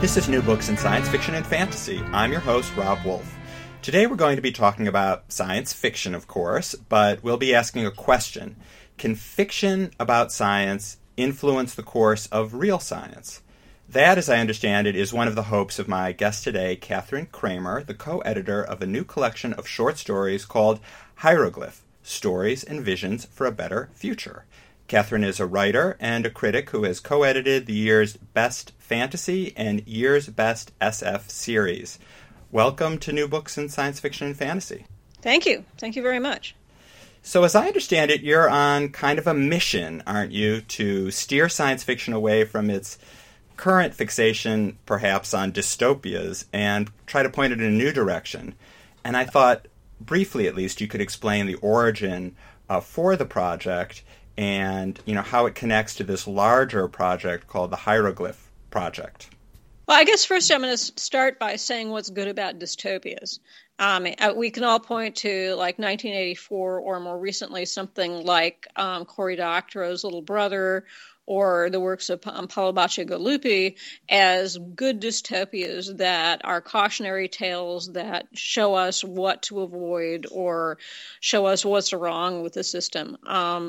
This is New Books in Science Fiction and Fantasy. I'm your host, Rob Wolf. Today we're going to be talking about science fiction, of course, but we'll be asking a question. Can fiction about science influence the course of real science? That, as I understand it, is one of the hopes of my guest today, Katherine Kramer, the co-editor of a new collection of short stories called Hieroglyph, Stories and Visions for a Better Future. Katherine is a writer and a critic who has co-edited the year's Best Fantasy and year's Best SF series. Welcome to New Books in Science Fiction and Fantasy. Thank you. Thank you very much. So as I understand it, you're on kind of a mission, aren't you, to steer science fiction away from its current fixation, perhaps, on dystopias and try to point it in a new direction. And I thought, briefly at least, you could explain the origin for the project and how it connects to this larger project called the Hieroglyph Project. Well, I guess first I'm going to start by saying what's good about dystopias. We can all point to like 1984 or more recently something like Cory Doctorow's Little Brother or the works of Paolo Bacigalupi as good dystopias that are cautionary tales that show us what to avoid or show us what's wrong with the system.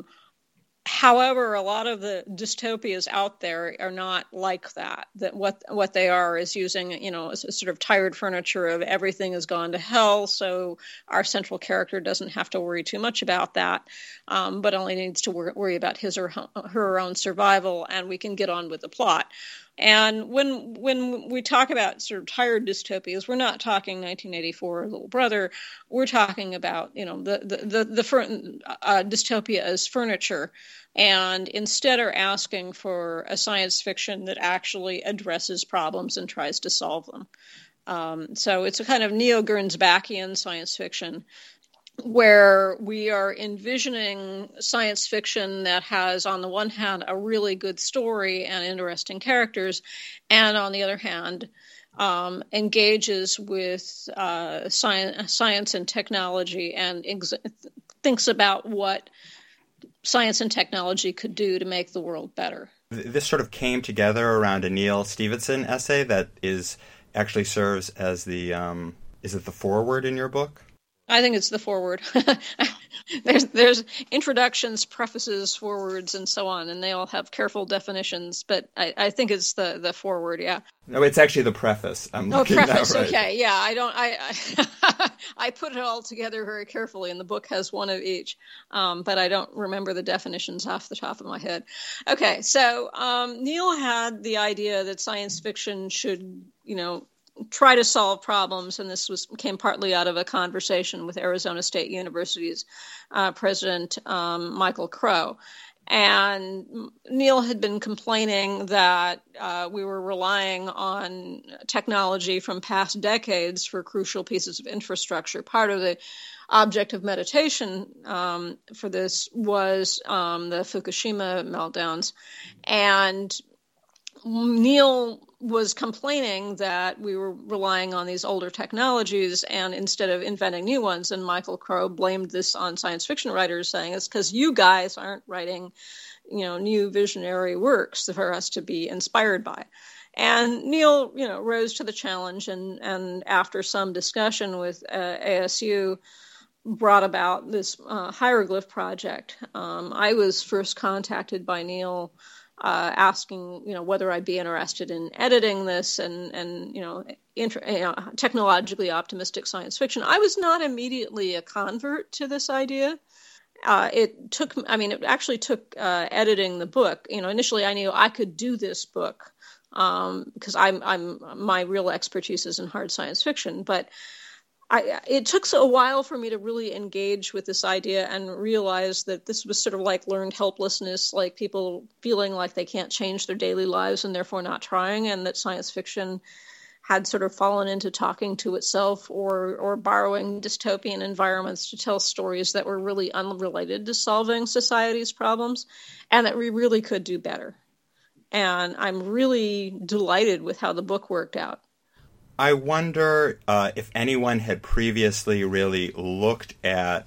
However, a lot of the dystopias out there are not like that. That what they are is using, a sort of tired furniture of everything has gone to hell, so our central character doesn't have to worry too much about that, but only needs to worry about his or her own survival, and we can get on with the plot. And when we talk about sort of tired dystopias, we're not talking 1984 Little Brother. We're talking about the dystopia as furniture, and instead are asking for a science fiction that actually addresses problems and tries to solve them. So it's a kind of neo-Gernsbackian science fiction, where we are envisioning science fiction that has, on the one hand, a really good story and interesting characters, and on the other hand, engages with science and technology and thinks about what science and technology could do to make the world better. This sort of came together around a Neal Stephenson essay that actually serves as the, is it the foreword in your book? I think it's the foreword. There's introductions, prefaces, forewords, and so on, and they all have careful definitions. But I think it's the foreword. Yeah. No, it's actually the preface. Preface. Right. Okay. Yeah. I put it all together very carefully, and the book has one of each. But I don't remember the definitions off the top of my head. Okay. So Neal had the idea that science fiction should, try to solve problems, and this came partly out of a conversation with Arizona State University's president, Michael Crow. And Neal had been complaining that we were relying on technology from past decades for crucial pieces of infrastructure. Part of the object of meditation for this was the Fukushima meltdowns. And Neal was complaining that we were relying on these older technologies and instead of inventing new ones. And Michael Crow blamed this on science fiction writers, saying it's because you guys aren't writing, new visionary works for us to be inspired by. And Neal, rose to the challenge and after some discussion with ASU, brought about this Hieroglyph project. I was first contacted by Neal asking, whether I'd be interested in editing this and technologically optimistic science fiction. I was not immediately a convert to this idea. It actually took editing the book. Initially I knew I could do this book because my real expertise is in hard science fiction, but it took a while for me to really engage with this idea and realize that this was sort of like learned helplessness, like people feeling like they can't change their daily lives and therefore not trying, and that science fiction had sort of fallen into talking to itself or borrowing dystopian environments to tell stories that were really unrelated to solving society's problems, and that we really could do better. And I'm really delighted with how the book worked out. I wonder if anyone had previously really looked at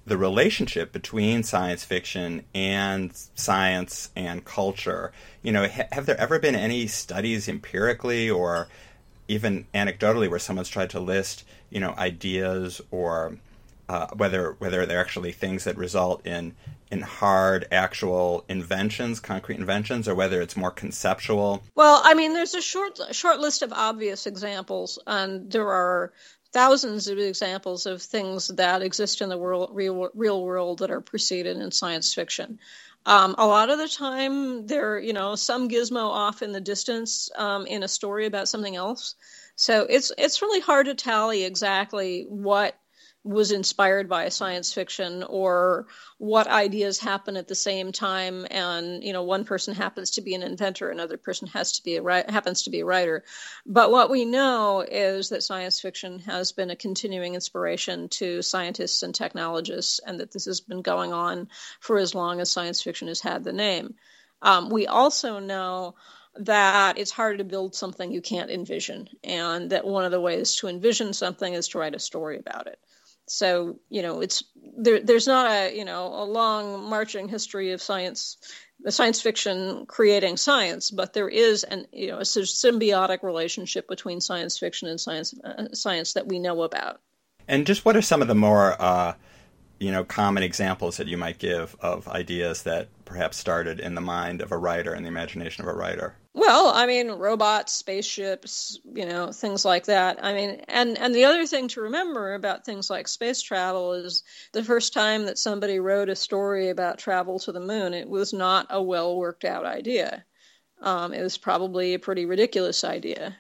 the relationship between science fiction and science and culture. Have there ever been any studies empirically or even anecdotally where someone's tried to list, ideas or whether they're actually things that result in hard, actual inventions, concrete inventions, or whether it's more conceptual? Well, there's a short list of obvious examples, and there are thousands of examples of things that exist in the real world that are preceded in science fiction. A lot of the time, there, some gizmo off in the distance in a story about something else. So it's really hard to tally exactly what was inspired by science fiction or what ideas happen at the same time. And, one person happens to be an inventor, another person happens to be a writer. But what we know is that science fiction has been a continuing inspiration to scientists and technologists, and that this has been going on for as long as science fiction has had the name. We also know that it's hard to build something you can't envision, and that one of the ways to envision something is to write a story about it. So, there's not a long marching history of science fiction creating science, but there is a symbiotic relationship between science fiction and science that we know about. And just what are some of the more common examples that you might give of ideas that perhaps started in the mind of a writer, in the imagination of a writer? Well, robots, spaceships, things like that. And the other thing to remember about things like space travel is the first time that somebody wrote a story about travel to the moon, it was not a well worked out idea. It was probably a pretty ridiculous idea.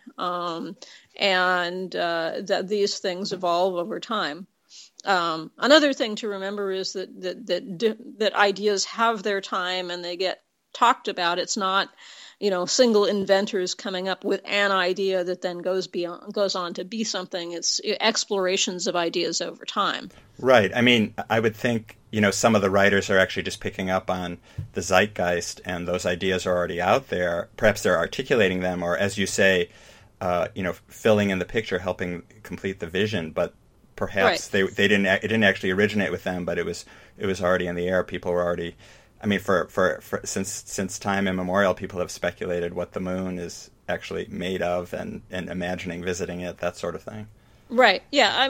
That these things evolve over time. Another thing to remember is that ideas have their time and they get talked about. It's not, single inventors coming up with an idea that then goes on to be something. It's explorations of ideas over time. Right. I would think, some of the writers are actually just picking up on the zeitgeist, and those ideas are already out there. Perhaps they're articulating them, or as you say, filling in the picture, helping complete the vision. But perhaps right. It didn't actually originate with them, but it was already in the air. People were already, for since time immemorial, people have speculated what the moon is actually made of, and imagining visiting it, that sort of thing. Right. Yeah.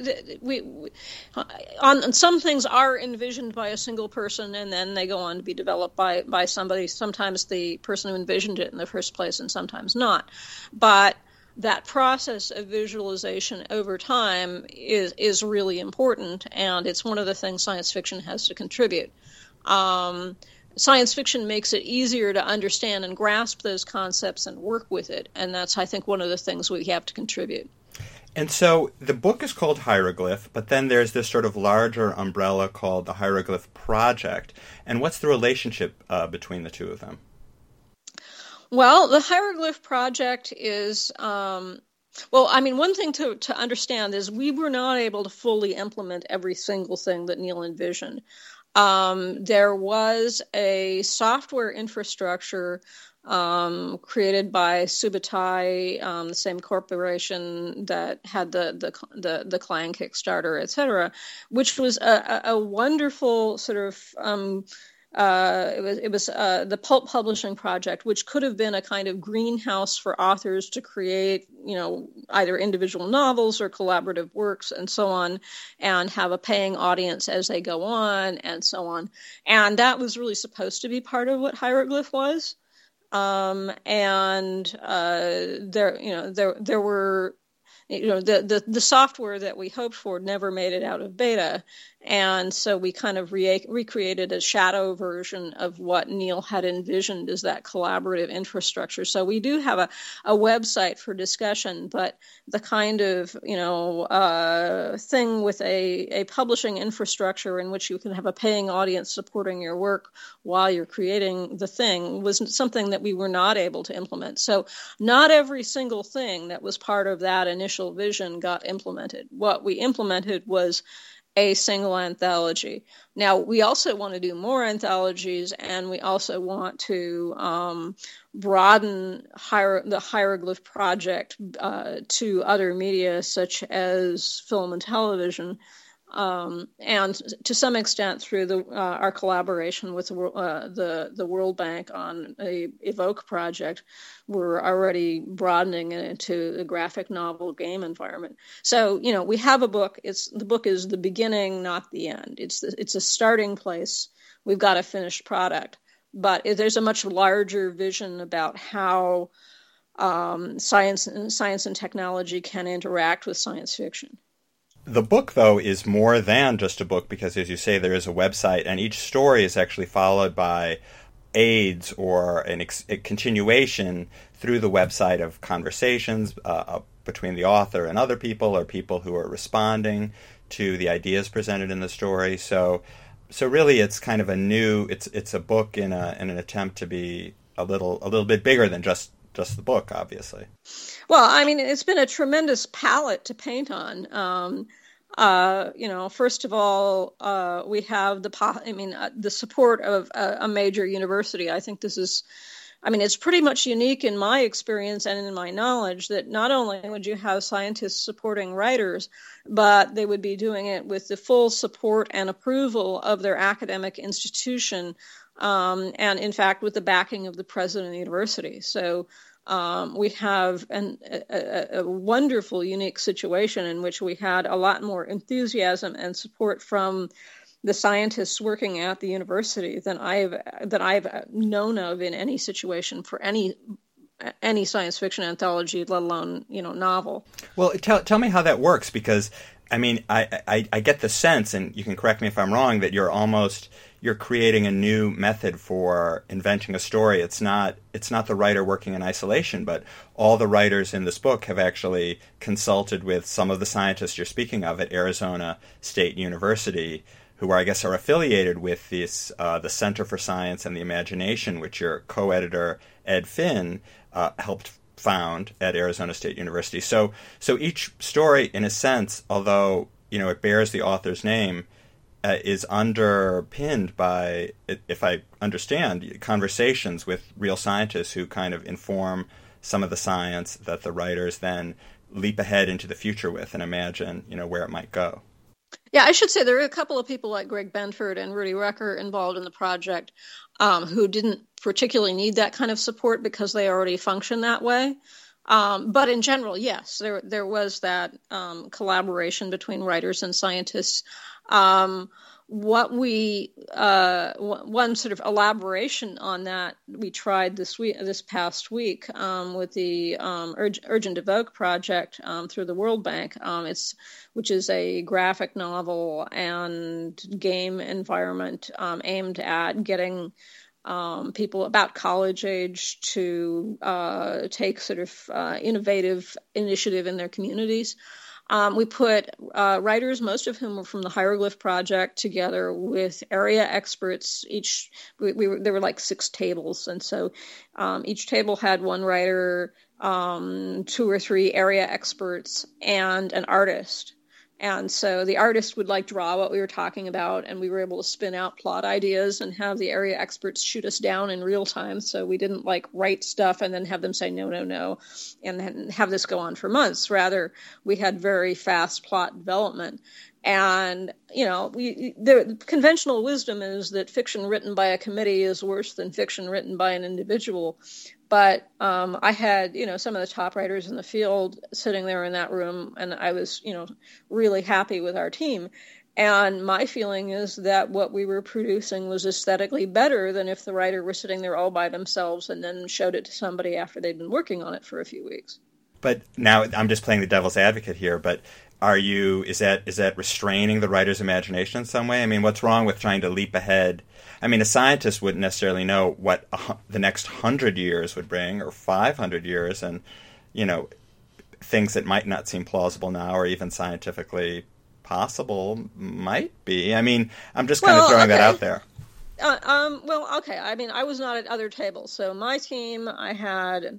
On some things are envisioned by a single person, and then they go on to be developed by somebody. Sometimes the person who envisioned it in the first place, and sometimes not. But that process of visualization over time is really important, and it's one of the things science fiction has to contribute. Science fiction makes it easier to understand and grasp those concepts and work with it, and that's, I think, one of the things we have to contribute. And so the book is called Hieroglyph, but then there's this sort of larger umbrella called the Hieroglyph Project. And what's the relationship between the two of them? Well, the Hieroglyph Project is, one thing to understand is we were not able to fully implement every single thing that Neil envisioned. There was a software infrastructure created by Subutai, the same corporation that had the Clang Kickstarter, etc., which was a wonderful sort of it was the pulp publishing project, which could have been a kind of greenhouse for authors to create, either individual novels or collaborative works and so on, and have a paying audience as they go on and so on. And that was really supposed to be part of what Hieroglyph was. There were, the software that we hoped for never made it out of beta. And so we kind of recreated a shadow version of what Neil had envisioned as that collaborative infrastructure. So we do have a website for discussion, but the kind of, thing with a publishing infrastructure in which you can have a paying audience supporting your work while you're creating the thing was something that we were not able to implement. So not every single thing that was part of that initial vision got implemented. What we implemented was a single anthology. Now, we also want to do more anthologies, and we also want to broaden the Hieroglyph Project to other media, such as film and television. And to some extent through our collaboration with the World Bank on a Evoke project, we're already broadening it into a graphic novel game environment. So, we have a book. The book is the beginning, not the end. It's a starting place. We've got a finished product, but there's a much larger vision about how science and technology can interact with science fiction. The book, though, is more than just a book because, as you say, there is a website, and each story is actually followed by aids or a continuation through the website of conversations between the author and other people, or people who are responding to the ideas presented in the story. So really, it's kind of it's a book in an attempt to be a little bit bigger than just the book, obviously. Well, I mean, it's been a tremendous palette to paint on. First of all, we have the support of a major university. I think it's pretty much unique in my experience and in my knowledge that not only would you have scientists supporting writers, but they would be doing it with the full support and approval of their academic institution, and in fact with the backing of the president of the university. So we have a wonderful, unique situation in which we had a lot more enthusiasm and support from the scientists working at the university than I've known of in any situation for any science fiction anthology, let alone novel. Well, tell me how that works, because I mean I get the sense, and you can correct me if I'm wrong, that you're creating a new method for inventing a story. It's not the writer working in isolation, but all the writers in this book have actually consulted with some of the scientists you're speaking of at Arizona State University, who I guess are affiliated with the Center for Science and the Imagination, which your co-editor Ed Finn helped found at Arizona State University. So each story, in a sense, although it bears the author's name, is underpinned by, if I understand, conversations with real scientists who kind of inform some of the science that the writers then leap ahead into the future with and imagine, where it might go. Yeah, I should say there are a couple of people like Greg Benford and Rudy Rucker involved in the project who didn't particularly need that kind of support because they already function that way. But in general, yes, there was that collaboration between writers and scientists. One sort of elaboration on that we tried this past week with the Urgent Evoke project through the World Bank, which is a graphic novel and game environment aimed at getting people about college age to take sort of innovative initiative in their communities. We put writers, most of whom were from the Hieroglyph Project, together with area experts. There were like 6 tables, and so each table had one writer, 2 or 3 area experts, and an artist. And so the artist would draw what we were talking about, and we were able to spin out plot ideas and have the area experts shoot us down in real time. So we didn't write stuff and then have them say no, and then have this go on for months. Rather, we had very fast plot development. And, the conventional wisdom is that fiction written by a committee is worse than fiction written by an individual. But I had, some of the top writers in the field sitting there in that room, and I was, really happy with our team. And my feeling is that what we were producing was aesthetically better than if the writer were sitting there all by themselves and then showed it to somebody after they'd been working on it for a few weeks. But now I'm just playing the devil's advocate here, but is that restraining the writer's imagination in some way? I mean, what's wrong with trying to leap ahead? I mean, a scientist wouldn't necessarily know what the next 100 years would bring, or 500 years, and, things that might not seem plausible now or even scientifically possible might be. I mean, I'm just kind of throwing that out there. Okay. I mean, I was not at other tables. So my team, I had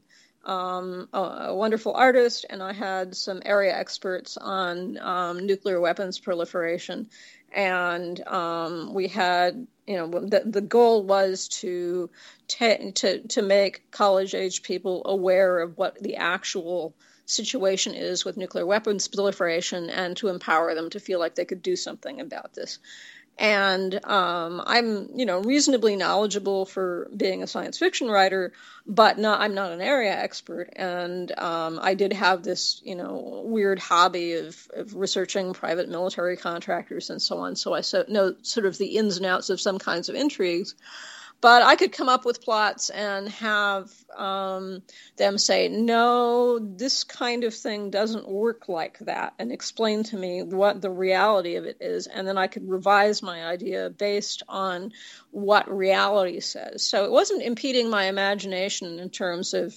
a wonderful artist, and I had some area experts on nuclear weapons proliferation. And we had, the goal was to make college-age people aware of what the actual situation is with nuclear weapons proliferation and to empower them to feel like they could do something about this. And I'm, reasonably knowledgeable for being a science fiction writer, but I'm not an area expert. And I did have this, weird hobby of researching private military contractors and so on. So I know sort of the ins and outs of some kinds of intrigues. But I could come up with plots and have them say, no, this kind of thing doesn't work like that, and explain to me what the reality of it is. And then I could revise my idea based on what reality says. So it wasn't impeding my imagination in terms of,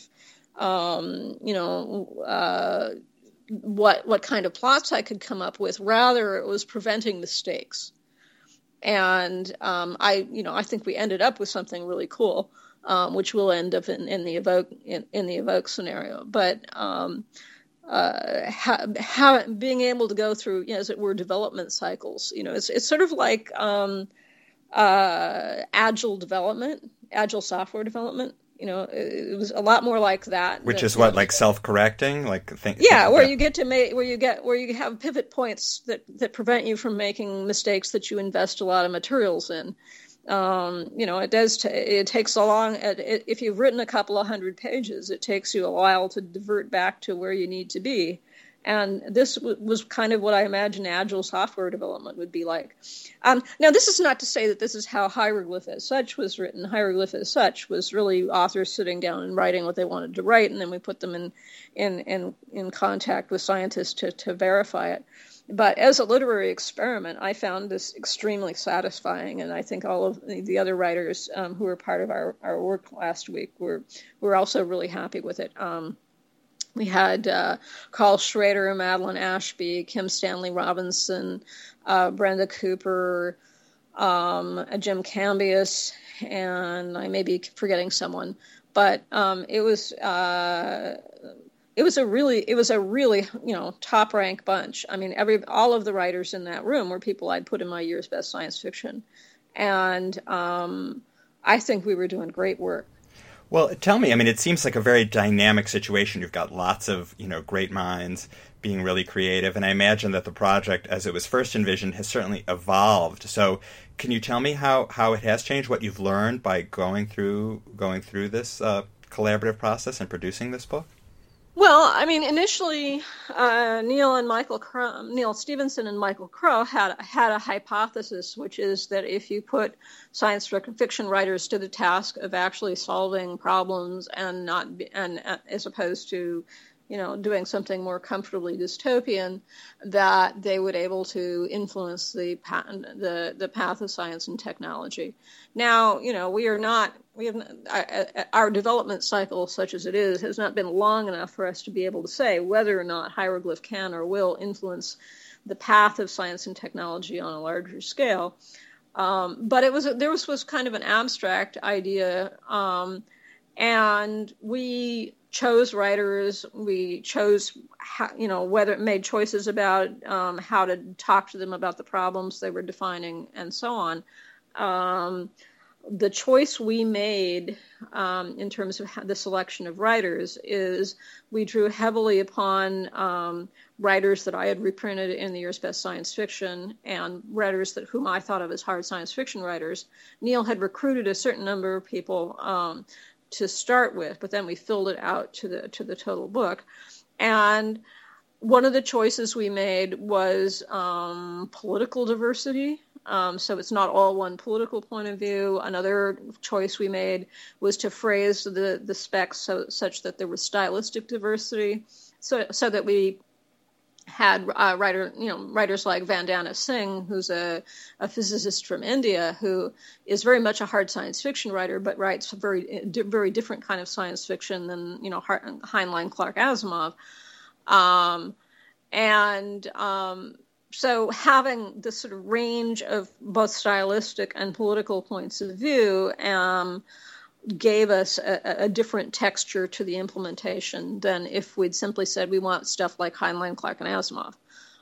what kind of plots I could come up with. Rather, it was preventing mistakes. And I think we ended up with something really cool, which will end up in the evoke scenario. But being able to go through, as it were, development cycles, it's sort of like agile software development. It was a lot more like that. Which is what, like self-correcting, where you have pivot points that prevent you from making mistakes that you invest a lot of materials in. It takes a long. If you've written a couple of hundred pages, it takes you a while to divert back to where you need to be. And this was kind of what I imagine agile software development would be like. Now, this is not to say that this is how Hieroglyph as Such was written. Hieroglyph as Such was really authors sitting down and writing what they wanted to write, and then we put them in contact with scientists to verify it. But as a literary experiment, I found this extremely satisfying, and I think all of the other writers who were part of our work last week were also really happy with it. We had Carl Schrader, Madeline Ashby, Kim Stanley Robinson, Brenda Cooper, Jim Cambias, and I may be forgetting someone. But it was a really top rank bunch. I mean, all of the writers in that room were people I'd put in my year's best science fiction, and I think we were doing great work. Well, tell me, it seems like a very dynamic situation. You've got lots of, great minds being really creative, and I imagine that the project, as it was first envisioned, has certainly evolved. So can you tell me how it has changed, what you've learned by going through this collaborative process and producing this book? Well, initially, Neal Stephenson and Michael Crow had a hypothesis, which is that if you put science fiction writers to the task of actually solving problems and as opposed to, doing something more comfortably dystopian, that they would able to influence the path of science and technology. Now, our development cycle, such as it is, has not been long enough for us to be able to say whether or not Hieroglyph can or will influence the path of science and technology on a larger scale. But there was kind of an abstract idea, and we chose writers. We chose, made choices about how to talk to them about the problems they were defining, and so on. The choice we made in terms of the selection of writers is we drew heavily upon writers that I had reprinted in the year's best science fiction and writers whom I thought of as hard science fiction writers. Neal had recruited a certain number of people to start with, but then we filled it out to the total book. And one of the choices we made was political diversity. So it's not all one political point of view. Another choice we made was to phrase the specs such that there was stylistic diversity, so that we had writers like Vandana Singh, who's a physicist from India, who is very much a hard science fiction writer, but writes a very different kind of science fiction than Heinlein, Clark, Asimov, so having this sort of range of both stylistic and political points of view gave us a different texture to the implementation than if we'd simply said we want stuff like Heinlein, Clark, and Asimov.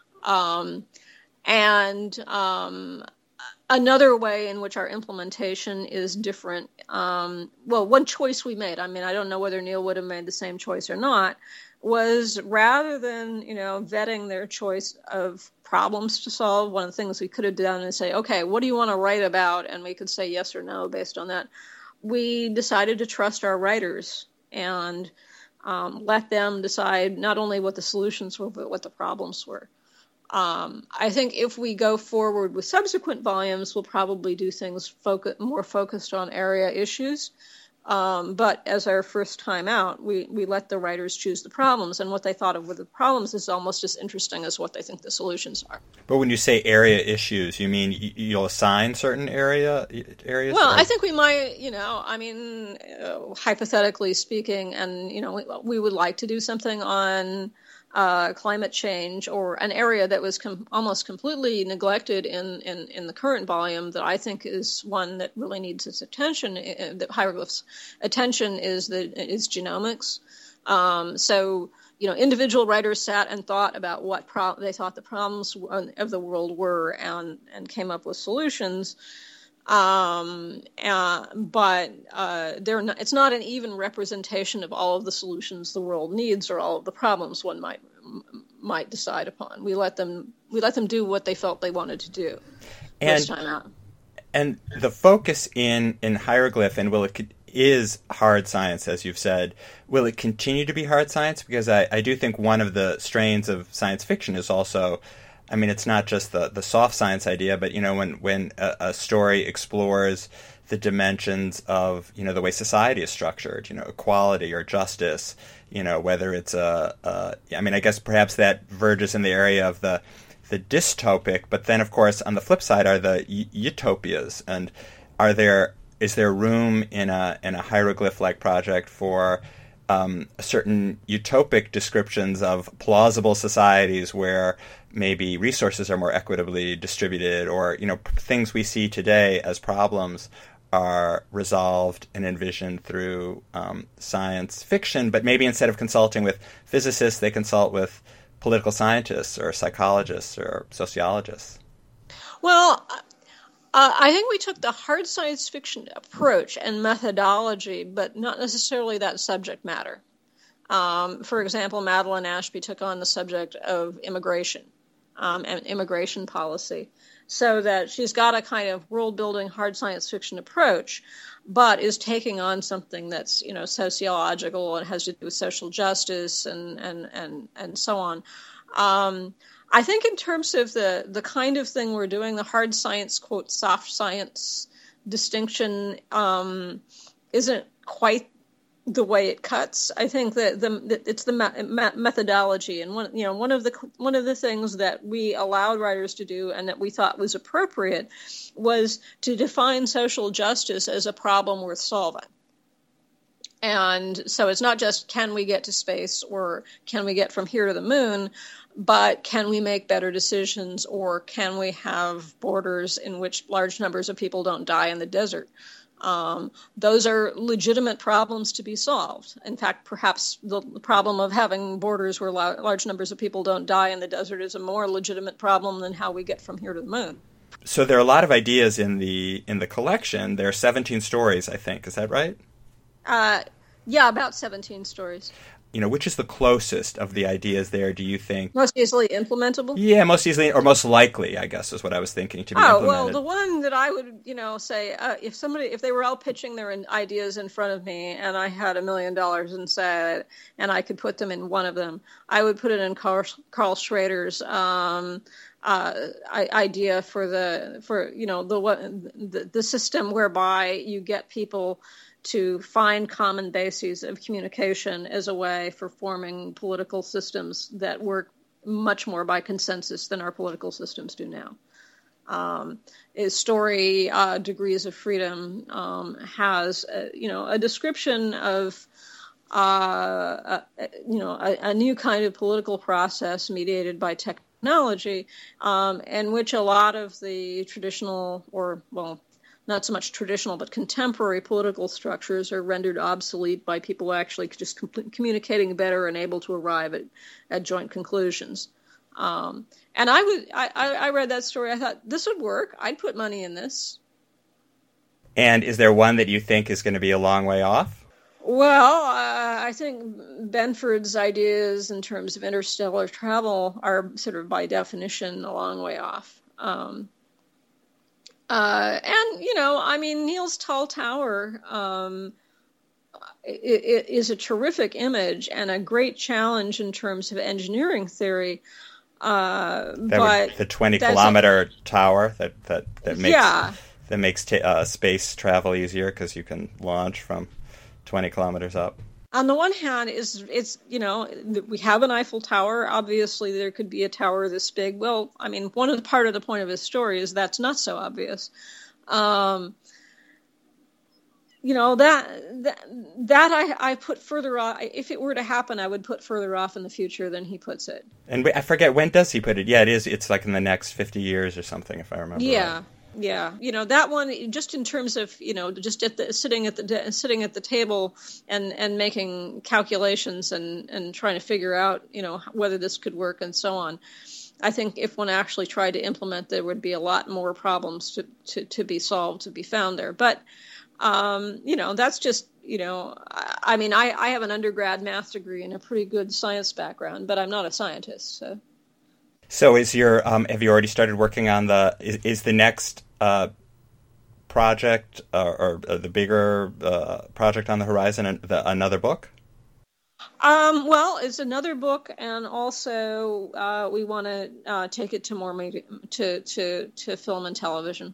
Another way in which our implementation is different, one choice we made, I don't know whether Neal would have made the same choice or not, was rather than, vetting their choice of problems to solve, one of the things we could have done is say, okay, what do you want to write about? And we could say yes or no based on that. We decided to trust our writers and let them decide not only what the solutions were, but what the problems were. I think if we go forward with subsequent volumes, we'll probably do things more focused on area issues. But as our first time out, we let the writers choose the problems, and what they thought of with the problems is almost as interesting as what they think the solutions are. But when you say area issues, you mean you'll assign certain areas? Well, I think we might, hypothetically speaking, and, we would like to do something on climate change, or an area that was almost completely neglected in the current volume that I think is one that really needs its attention. That Hieroglyph's attention is genomics. So individual writers sat and thought about what they thought the problems of the world were, and came up with solutions. But it's not an even representation of all of the solutions the world needs, or all of the problems one might decide upon. We let them do what they felt they wanted to do this time out. And the focus in Hieroglyph, and is hard science, as you've said. Will it continue to be hard science? Because I do think one of the strains of science fiction is also, it's not just the soft science idea, but, when a story explores the dimensions of, the way society is structured, equality or justice, whether it's I guess perhaps that verges in the area of the dystopic, but then, of course, on the flip side are the utopias. And is there room in a Hieroglyph-like project for certain utopic descriptions of plausible societies where maybe resources are more equitably distributed, or things we see today as problems are resolved and envisioned through science fiction, but maybe instead of consulting with physicists, they consult with political scientists or psychologists or sociologists? Well, I think we took the hard science fiction approach and methodology, but not necessarily that subject matter. For example, Madeline Ashby took on the subject of immigration and immigration policy, so that she's got a kind of world-building hard science fiction approach, but is taking on something that's sociological and has to do with social justice and so on. I think in terms of the kind of thing we're doing, the hard science, quote, soft science distinction isn't quite the way it cuts. I think that it's the methodology, and one of the things that we allowed writers to do and that we thought was appropriate was to define social justice as a problem worth solving. And so it's not just can we get to space or can we get from here to the moon, but can we make better decisions, or can we have borders in which large numbers of people don't die in the desert? Those are legitimate problems to be solved. In fact, perhaps the problem of having borders where large numbers of people don't die in the desert is a more legitimate problem than how we get from here to the moon. So there are a lot of ideas in the collection. There are 17 stories, I think. Is that right? Yeah, about 17 stories. Which is the closest of the ideas there, do you think? Most easily implementable? Yeah, most easily, or most likely, I guess, is what I was thinking to be implemented. Well, the one that I would, say, if they were all pitching their ideas in front of me and I had $1 million and I could put them in one of them, I would put it in Carl Schrader's idea for the system whereby you get people to find common bases of communication as a way for forming political systems that work much more by consensus than our political systems do now. His story, Degrees of Freedom, has a description of a new kind of political process mediated by technology, in which a lot of the traditional, not so much traditional, but contemporary political structures are rendered obsolete by people actually just communicating better and able to arrive at joint conclusions. And I read that story. I thought, this would work. I'd put money in this. And is there one that you think is going to be a long way off? Well, I think Benford's ideas in terms of interstellar travel are sort of by definition a long way off. And, Neil's Tall Tower it is a terrific image and a great challenge in terms of engineering theory. But the 20-kilometer tower that makes space travel easier because you can launch from 20 kilometers up. On the one hand, we have an Eiffel Tower. Obviously, there could be a tower this big. Well, part of the point of his story is that's not so obvious. That I put further off. If it were to happen, I would put further off in the future than he puts it. And I forget, when does he put it? Yeah, it is. It's like in the next 50 years or something, if I remember. Yeah. Right. Yeah, that one, just in terms of just sitting at the table and making calculations and trying to figure out whether this could work and so on. I think if one actually tried to implement, there would be a lot more problems to be solved, to be found there. But that's just I have an undergrad math degree and a pretty good science background, but I'm not a scientist. So is your have you already started working on is the next project or the bigger project on the horizon another book? Well, it's another book, and also we want to take it to more to film and television.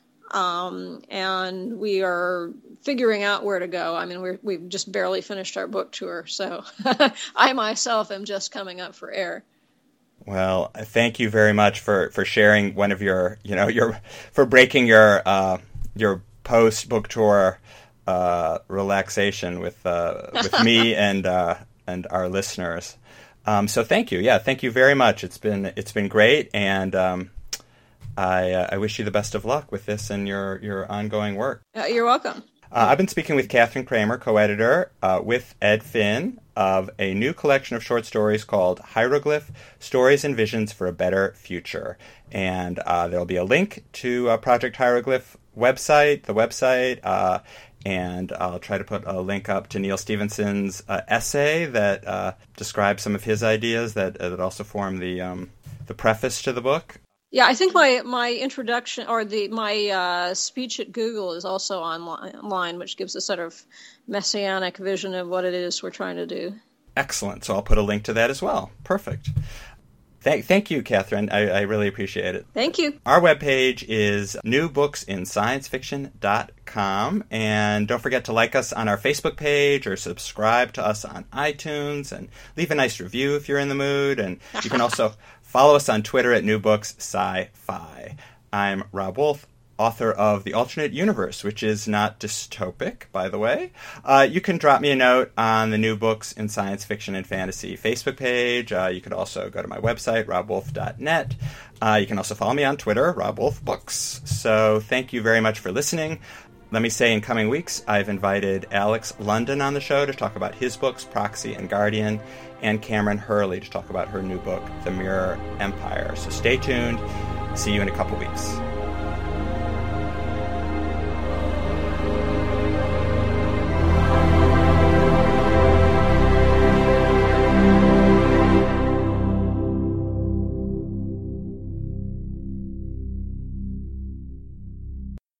And we are figuring out where to go. We've just barely finished our book tour, so I myself am just coming up for air. Well, thank you very much for sharing one of for breaking your post book tour relaxation with me and our listeners. So thank you. Yeah, thank you very much. It's been great, and I wish you the best of luck with this and your ongoing work. You're welcome. I've been speaking with Catherine Kramer, co-editor with Ed Finn, of a new collection of short stories called Hieroglyph: Stories and Visions for a Better Future. And there'll be a link to Project Hieroglyph website, and I'll try to put a link up to Neal Stephenson's essay that describes some of his ideas that also form the preface to the book. Yeah, I think my introduction or my speech at Google is also online, which gives a sort of messianic vision of what it is we're trying to do. Excellent. So I'll put a link to that as well. Perfect. Thank you, Catherine. I really appreciate it. Thank you. Our webpage is newbooksinScienceFiction.com. And don't forget to like us on our Facebook page or subscribe to us on iTunes and leave a nice review if you're in the mood. And you can also follow us on Twitter at newbookssci-fi. I'm Rob Wolf, author of The Alternate Universe, which is not dystopic, by the way. You can drop me a note on the New Books in Science Fiction and Fantasy Facebook page. You could also go to my website, robwolf.net. You can also follow me on Twitter, robwolfbooks. So thank you very much for listening. Let me say, in coming weeks, I've invited Alex London on the show to talk about his books, Proxy and Guardian, and Cameron Hurley to talk about her new book, The Mirror Empire. So stay tuned. See you in a couple weeks.